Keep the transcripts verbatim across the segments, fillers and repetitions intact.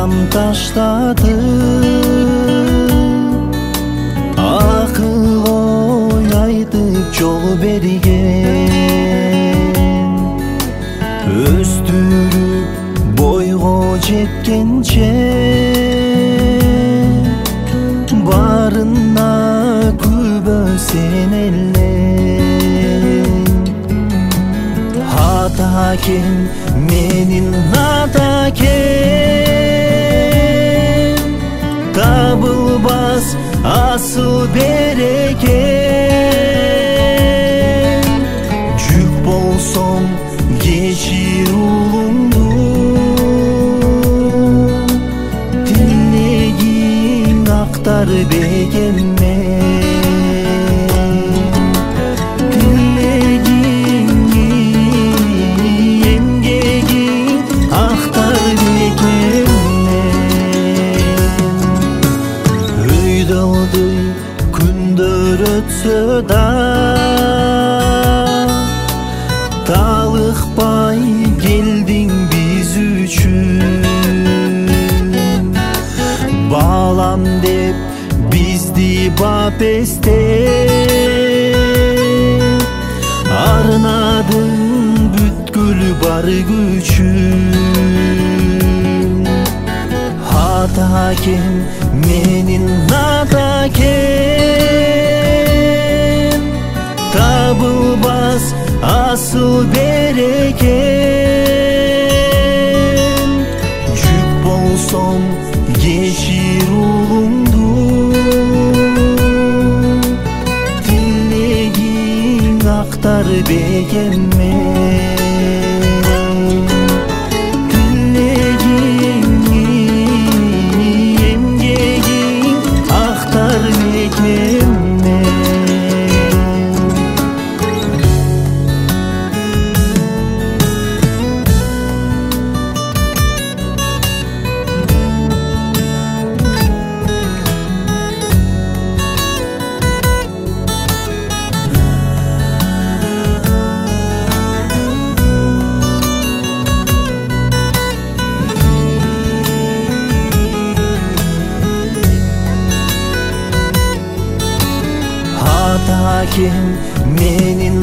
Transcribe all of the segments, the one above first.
жан таштады, акыл ой айтып жол берген. Өстүрүп бойго жеткенче барына күбөсен эле. Атакем менин атакем, табылбас асыл берекен. Жүк болсом кечир улумду, тилегиң актар бекемме. Күндөр өтсө да талыкпай келдиң биз үчүн. Балам деп бизди бап эстеп, арнадың бүткүл бар күчүн. Атакем менин атакем, табылбас асыл берекен. Жүк болсом кечир улумду, тилегиң актар бекемме. Атакем менин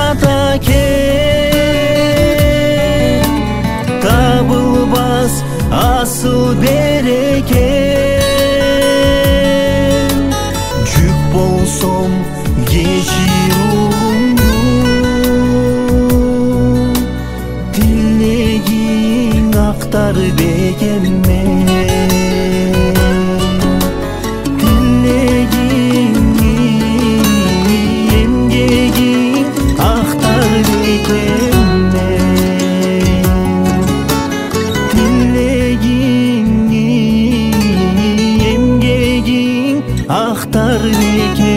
атакем, табылбас асыл берекен. Жүк болсом кечир улумду, тилегиң актар бекемме. Актар бекем.